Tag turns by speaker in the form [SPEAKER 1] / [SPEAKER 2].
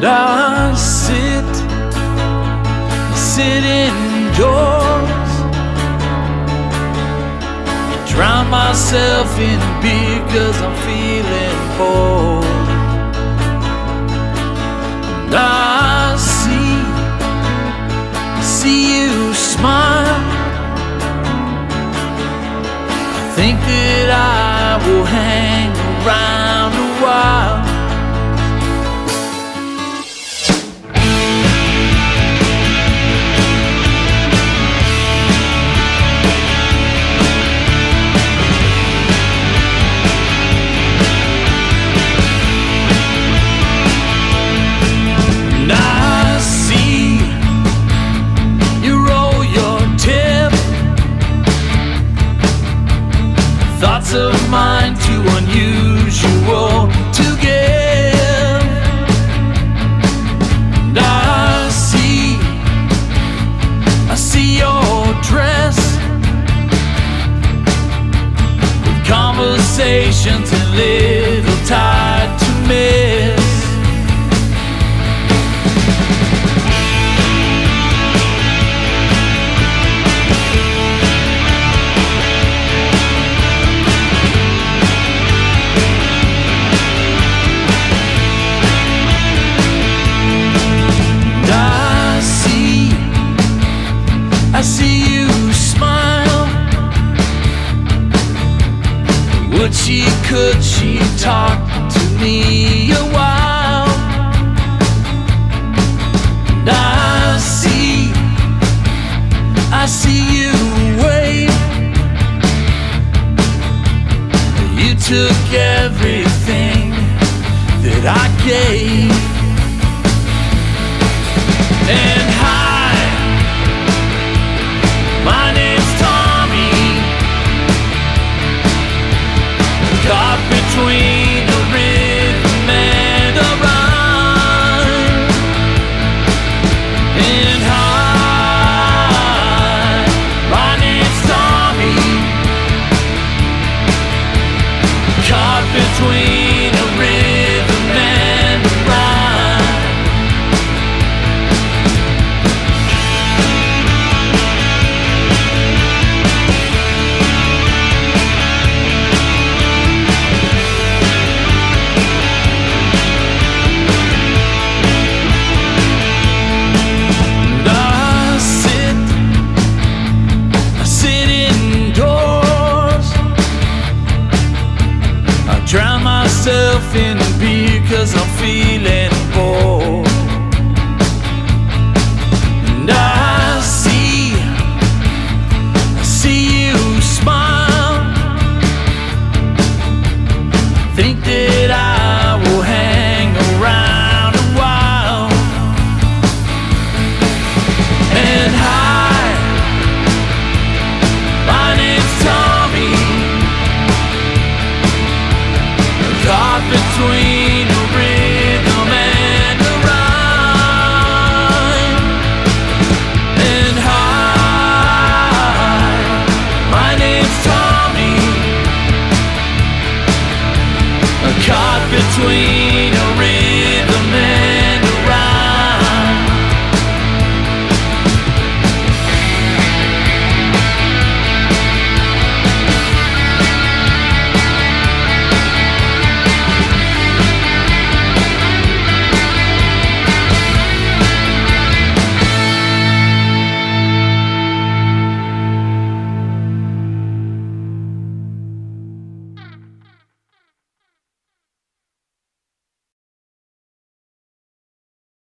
[SPEAKER 1] And I sit indoors, drown myself in beer 'cause I'm feeling bored. And I see you smile. I think that I will hang around a while. Thoughts of mine too unusual to give. And I see your dress with conversations and little time to miss. I see you smile. Would she, could she talk